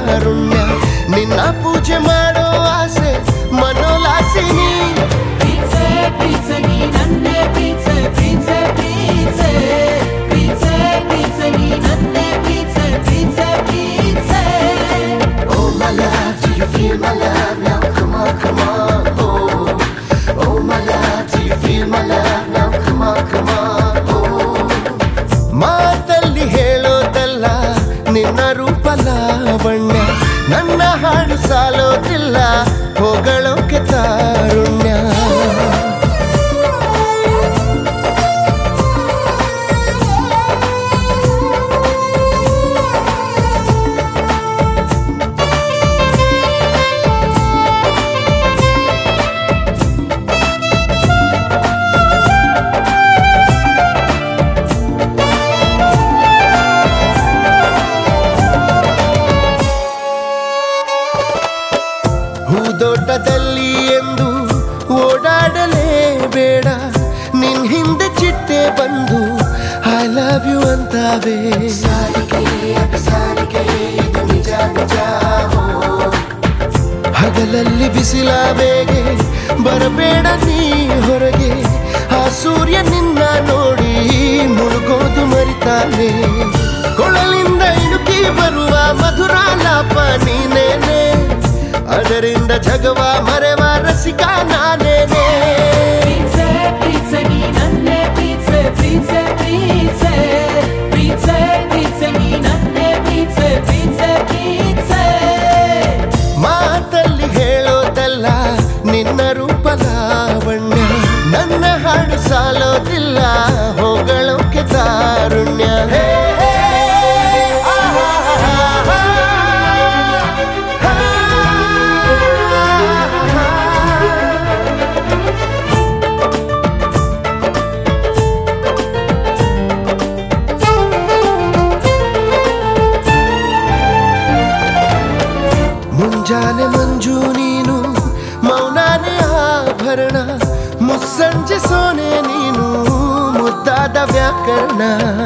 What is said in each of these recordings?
ತಾರುಣ್ಯ ನಿನ್ನ ಪೂಜೆ ಮಾಡೋ ಆಸೆ ಮನೋಲಾಸಿನಿ ಪ್ರೀತ್ಸೆ ಪ್ರೀತ್ಸೆ ನೀ ನನ್ನೇ ಪ್ರೀತ್ಸೆ ಪ್ರೀತ್ಸೆ ಪ್ರೀತ್ಸೆ ಪ್ರೀತ್ಸೆ ಪ್ರೀತ್ಸೆ ನೀ ನನ್ನೇ ಪ್ರೀತ್ಸೆ ಪ್ರೀತ್ಸೆ ಪ್ರೀತ್ಸೆ Oh my love, do you feel my love now? Come on, come on, oh. Oh my love, do you feel my love now? Come on, come on, oh. ಮಾತಲ್ಲಿ ಹೇಳೋದಲ್ಲ ನಿನ್ನ ರೂಪ ಲಾವಣ್ಯ ನನ್ನ ಹಾಡು ಸಾಲೋದಿಲ್ಲ ಹೊಗಳೋಕೆ ತಾರುಣ್ಯ ಹೂದೋಟದಲ್ಲಿ ಎಂದು ಓಡಾಡಲೇಬೇಡ ನಿನ್ ಹಿಂದೆ ಚಿಟ್ಟೆ ಬಂದು ಐ ಲವ್ ಯು ಅಂತಾವೆ ಹಗಲಲ್ಲಿ ಬಿಸಿಲ ಬೇಗೆ ಬರಬೇಡ ನೀ ಹೊರಗೆ ಆ ಸೂರ್ಯ ನಿನ್ನ ನೋಡಿ ಮುಳುಗೋದು ಮರಿತಾನೆ ಕೊಳಲಿಂದ ಇಣುಕಿ ಬರುವ ಮಧುರ ಲಾಪ ನೀನೇನೆ ಅದರಿಂದ ಜಗವ ಮರೆವ ರಸಿಕ ನಾನೇನೆ ಪ್ರೀತ್ಸೆ ಪ್ರೀತ್ಸೆ ನೀ ನನ್ನೇ ಪ್ರೀತ್ಸೆ ಪ್ರೀತ್ಸೆ ಪ್ರೀತ್ಸೆ ಪ್ರೀತ್ಸೆ ಪ್ರೀತ್ಸೆ ನೀ ನನ್ನೇ ಪ್ರೀತ್ಸೆ ಪ್ರೀತ್ಸೆ ಪ್ರೀತ್ಸೆ ಮಾತಲ್ಲಿ ಹೇಳೋದಲ್ಲ ನಿನ್ನ ರೂಪ ಲಾವಣ್ಯ ನನ್ನ ಹಾಡು ಸಾಲೋದಿಲ್ಲ ಹೊಗಳೋಕೆ ತಾರುಣ್ಯ ಮುಂಜಾನೆ ಮಂಜು ನೀನು ಮೌನಾನೆ ಆಭರಣ ಮುಸ್ಸಂಜೆ ಸೋನೆ ನೀನು ಮುದ್ದಾದ ವ್ಯಾಕರಣ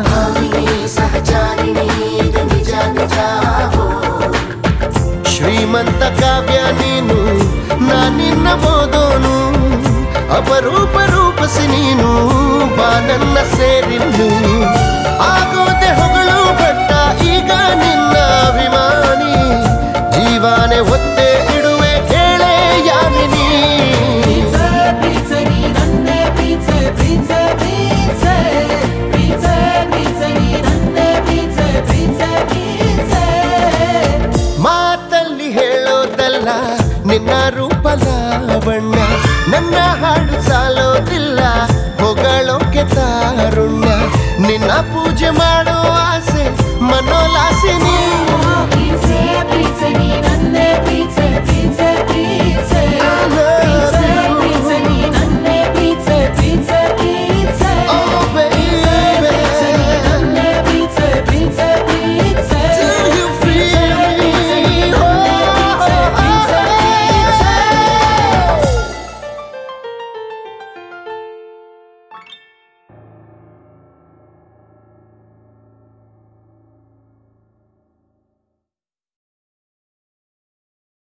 ಶ್ರೀಮಂತ ಕಾವ್ಯ ನೀನು ನಾನಿನ್ನ ಓದೋನು ಅಪರೂಪ ರೂಪಸಿ ನೀನು ಬಾ ನನ್ನ ಸೇರಿನ್ನು ಆಗೋದೆ ಹೊಗಳು ಭಟ್ಟ ಈಗ ನಿನ್ನ ಅಭಿಮಾನಿ ಜೀವಾನೆ ಒತ್ತೆ ಇಡುವೆ ಕೇಳೆ ಯಾಮಿನಿ ಪ್ರೀತ್ಸೆ ಪ್ರೀತ್ಸೆ ನೀ ನನ್ನೇ ಪ್ರೀತ್ಸೆ ಪ್ರೀತ್ಸೆ ಪ್ರೀತ್ಸೆ ಪ್ರೀತ್ಸೆ ಪ್ರೀತ್ಸೆ ನೀ ನನ್ನೇ ಪ್ರೀತ್ಸೆ ಪ್ರೀತ್ಸೆ ಪ್ರೀತ್ಸೆ ಮಾತಲ್ಲಿ ಹೇಳೋದಲ್ಲ ನಿನ್ನ ರೂಪ ಲಾವಣ್ಯ ನನ್ನ ಹಾಡು ಸಾಲೋದಿಲ್ಲ ಹೊಗಳೋಕೆ ತಾರುಣ್ಯ ನಿನ್ನ ಪೂಜೆ ಮಾಡೋ ಆಸೆ ಮನೋಲಾಸಿನಿ